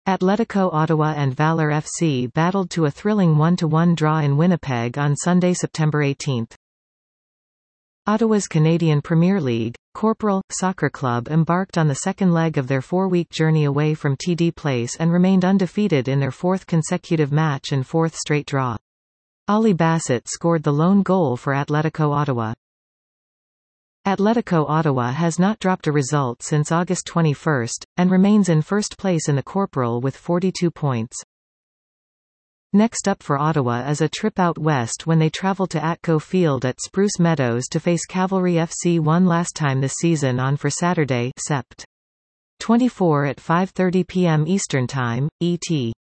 Atletico Ottawa and Valor FC battled to a thrilling 1-1 draw in Winnipeg on Sunday, September 18. Ottawa's Canadian Premier League, Corporal, Soccer Club embarked on the second leg of their 4-week journey away from TD Place and remained undefeated in their fourth consecutive match and fourth straight draw. Ollie Bassett scored the lone goal for Atletico Ottawa. Atletico Ottawa has not dropped a result since August 21, and remains in first place in the Corporal with 42 points. Next up for Ottawa is a trip out west when they travel to Atco Field at Spruce Meadows to face Cavalry FC one last time this season on for Saturday, Sept. 24 at 5:30 p.m. Eastern Time, ET.